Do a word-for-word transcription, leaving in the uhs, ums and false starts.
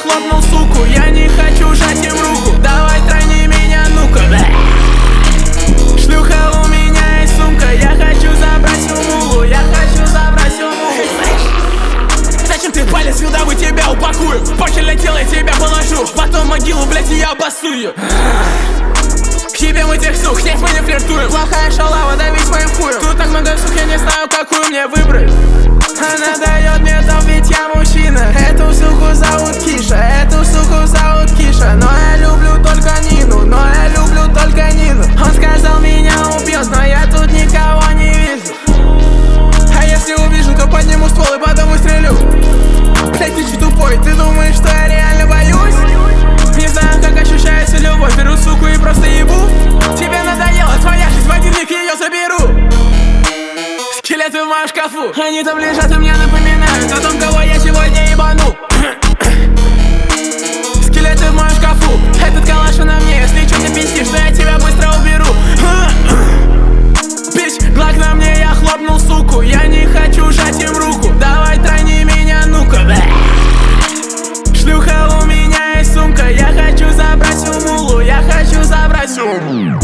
хлопнул суку. Я не хочу жать им руку. Давай тройни меня, ну-ка. Шлюха, у меня есть сумка. Я хочу забрать всю мулу. Я хочу забрать всю мулу. Зачем ты палец сюда, вы тебя упакую? Позже летел, я тебя положу. Потом могилу, блять, и я обоссую. К тебе мы тех сук, здесь мы не флиртуем. Плохая шалава, давить моим хуем. Тут так много сук, я не знаю, какую мне выбрать. Она дает мне там, ведь я мужчина. Эту суку зовут Киша, эту суку зовут Киша. Но я люблю только Нину, но я люблю только Нину. Он сказал, меня убьет, но я тут никого не вижу. А если увижу, то подниму ствол и потом выстрелю. Блять, ты че тупой, ты думаешь, что я реально боюсь? Не знаю, как ощущается любовь, беру суку и просто ебу. Тебе надоело, твоя жизнь, в один миг ее заберу. Скелеты в моем шкафу, они там лежат и мне напоминают о том, кого я сегодня ебану. Скелеты в моем шкафу, этот калаш на мне. Если что ты пиздишь, то я тебя быстро уберу. Бич, глак на мне, я хлопнул суку. Я не хочу жать им руку. Давай тройни меня, ну-ка. Шлюха, у меня есть сумка. Я хочу забрать всю мулу. Я хочу забрать всю мулу.